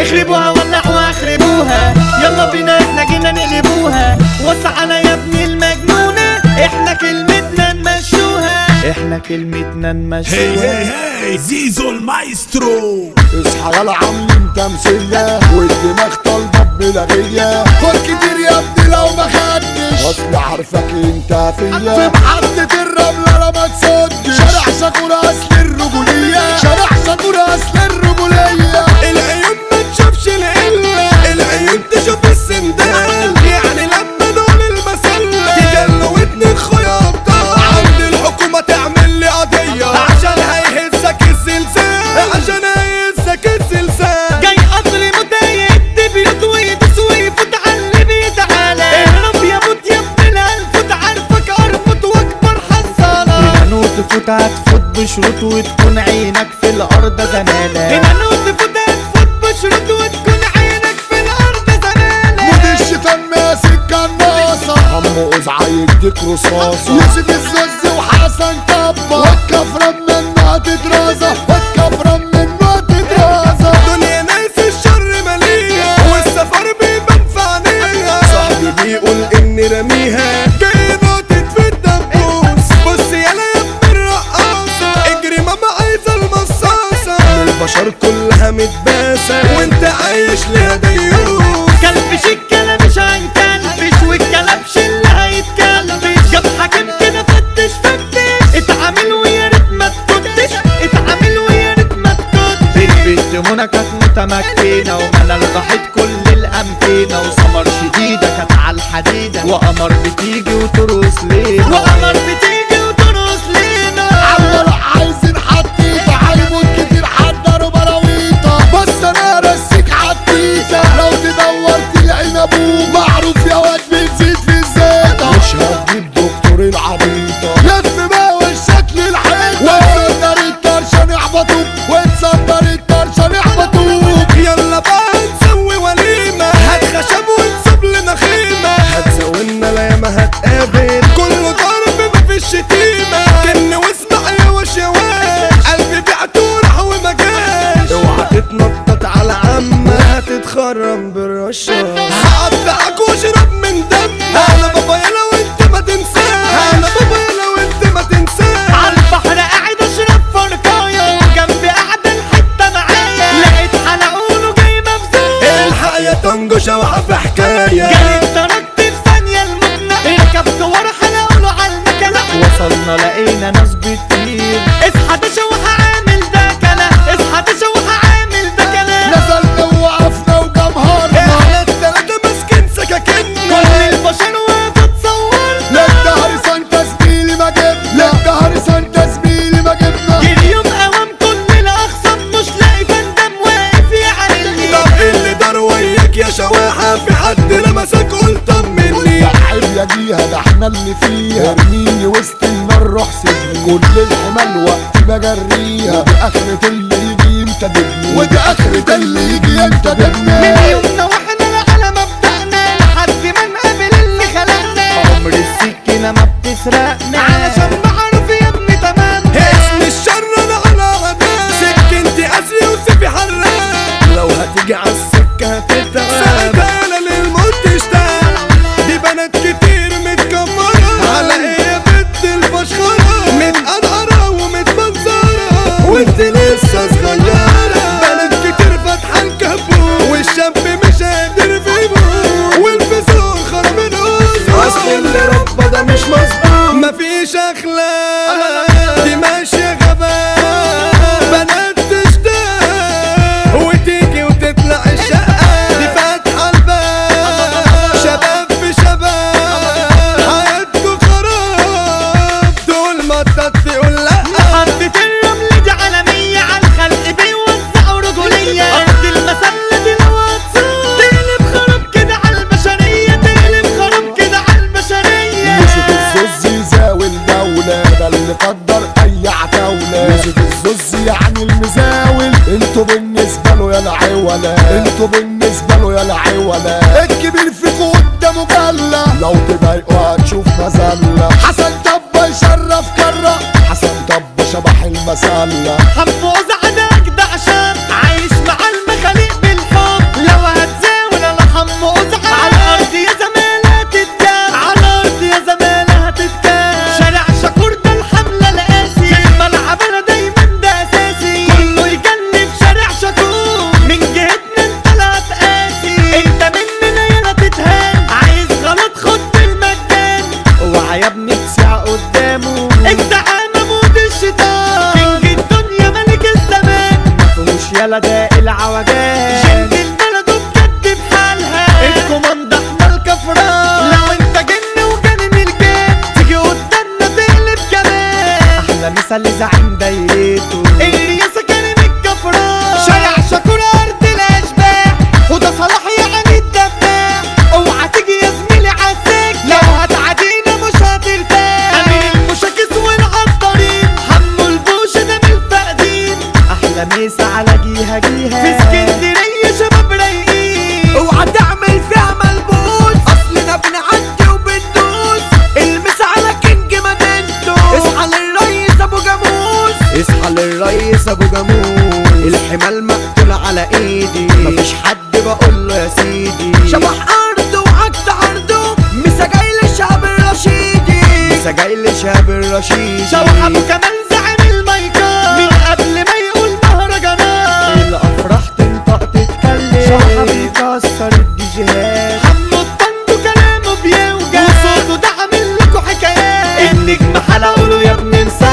اخربوها ولعوا اخربوها، يلا بينا احنا جينا نقلبوها. وسعنا يا ابني المجنونة، احنا كلمتنا نمشوها، احنا كلمتنا نمشوها. هي هي زيزو المايسترو. اصحى يلا عاملين تمثيلية والدماغ طالبة بملاغية. خد كتير يا ابني لو ما خدتش، اصل عارفك انت فيا. في محطة الرملة انا ما تصدش، شارع شاكورة اصل الرجولية، شارع شاكورة اصل الرجولية. العيون ما تشوفش العلة، العيون تشوف السندال. يعني لما نقول المسلة تجلو ودن الخياطة، عند الحكومة تعمل لي قضية عشان هيهزك الزلزال، عشان هيهزك الزلزال. جاي قطر مضايق بيوت ويدوس ويفوت على اللي بيتعالى. اهرب يا موت يا ابن الالفوت، عارفك ارفض واكبر حصالة. هنا نوت تفوت هتفوت بشروط وتكون عينك في الارض زمالة. هنا نوت تفوت هتفوت بشروط وتكون عينك في الارض زمالة. مود الشيطان ماسك كناصة، عمو قزعة يديك رصاصة. يوسف الزوز وحسن كبة، والكفرة منها تترازة، والكفرة منها تترازة. دنيا ناس الشر ماليها والسفر بيبان في عينيها. صاحبي بيقول اني رميها جاي نقطة في الدبوس. بص يالا يا ابن الرقاصة، اجري ماما عايزة المصاصة. البشر كلها متباسة وانت عايش ليها ديوس. كلبش الكلام مش هنكلبش، والكلبش اللي هيتكلبش. جاب حاكم كده فتش اتعامل ويا ريت ما تكتش، اتعامل ويا ريت ما تكتش. البنت منى كانت متمكنة وملل ضحت كل الأمكنة، وسمر شديدة كانت على الحديدة، وقمر بتيجي وترقص لينا، وقمر بتيجي وترقص لينا. عمال عايزين حطيطة، عالموت كتير حضروا براويطة. بس انا رسيك حطيطة، لو تدور تلاقينا ابوك. معروف يا واد بنزيد في الزيطة، مش هتجيب دكتور العبيطة. لف بقى والشكل الحيطة، وتصدر الطرشة نحبطوك، وتصدر الطرشة نحبطوك. يلا بقى نسوي وليمة، هات خشب ونصب لنا خيمة. هتزولنا لا ياما هتقابل، كله ضرب مفيش شتيمة. كن واسمع يا وش يا وش، قلبي بعته وراح وما جاش. اوعى تتنطط على عمة هتتخرم بالرشاش. هقطعك واشرب من دم، انا بابا يلا وانت ما تنساش، انا بابا يلا وانت ما تنساش. عالبحر قاعد اشرب فرقاية، وجنبي قاعدة الحتة معايا. لقيت حلقونه جاي مفزوع، الحياة طنجة شوحة في حكاية. جاي اتركت في ثانية المقنع، ركبت ورا حلقونه عالمكنة. وصلنا لقينا ناس بتطير، اصحى ده شوحة عامل ده كلا، اصحى ده شوحة عامل ده كلا. نزلنا ووقفنا وجمهرنا، احنا التلاتة ماسكين سكاكيننا. كل البشر واقفة تصور، للدهر سانتا زميلي ما جبنا، للدهر سانتا زميلي ما جبنا. جري يوم قوام كل الاخصام، مش لاقي فندم واقف يعرلني. طب ايه اللي دار وياك يا شواحة، في حد لمسك قول طمني. تعب يا جيها ده احنا اللي فيها، ارميني وسط النار روح سيبني. كل الحمال وقت بجريها، ودي اخرة اللي يجي ينتدبني، ودي اخرة اللي يجي ينتدبني. من يومنا واحنا على مبدأنا، لحد ما نقابل اللي خلقنا. عمر السكينة ما بتسرقنا، علشان معروف يا ابني تمام. اسم الشر انا على غداء، سكنتي قاسية وسيفي حراق. لو هتيجي عالسكة هتتعب، ساعتها انا للموت تشتاق. دي بنات كتير متكمرة، على ايه يا بنت الفشخرة، متقرقرة ومتمنظرة وانت لسه صغيرة. بنات كتير فاتحة الكبوت، والشاب مش قادر في يموت، والفسوق خرب الأوزة. اصل اللي ربى ده مش مظبوط، مفيش اخلاق، دي ماشية غباء. بنات تشتاق وتيجي وتطلع الشقة، دي فاتحة الباب. شباب في شباب حياتكوا خراب، دول ما تقول لأ. محطة الرمل دي عالمية، عالخلق بيوزعوا رجولية. أرض المسلة دي لو هتصور تقلب خراب كده عالبشرية، تقلب خراب كده عالبشرية. يوسف الزوز يزاول دولة، ده اللي قدر اي عتاولة. يوسف الزوز يعني المزاول، انتوا بالنسبة له يا العولة، انتوا بالنسبة له يا العولة. الكبير فيكوا قدامه جلة، لو تضايقوا هتشوف مذلة. حسن طب يشرف كرة، حسن طب شبح المسلة. حموزة ده أجدع شاب، عايش مع المخاليق بالحب. يلا ده العوجات جند البلد وبجد بحالها الكوماندا احمد كفران لو انت جن وجنن الجن تيجي قدامنا تقلب كمان احلى مثال زعيم دايرته الرياسة كريم الكفران شارع شكور ارض الاشباح وده صلاح يعني الدباح اوعى تيجي يا زميلي عالسك لو هتعادينا مش هترتاح امين المشاكس والعطارين حمو البوش ده من الفقدين احلى مسا على جيها في اسكندريه شباب رايقين اوعى تعمل فيها ملبوس اصلنا بنعدي وبندوس المسا على كينج مدينته اصحى للريس ابو جاموس اصحى للريس ابو جاموس الحمال مقتول على ايدي مفيش حد بقول له يا سيدي شبح ارض وعكت عرضه مسا جاي للشعب الرشيدي لسه جاي لشاب الرشيد شبح ابو كمال زعيم المايكات من قبل ما يقول مهرجانات الافراح تنطق تتكلم شبح بيكسر الديجيهات حمو الطنجو كلامه بيوجع وصوته ده عامل لكم حكايات النجم حلقوا له يا ابن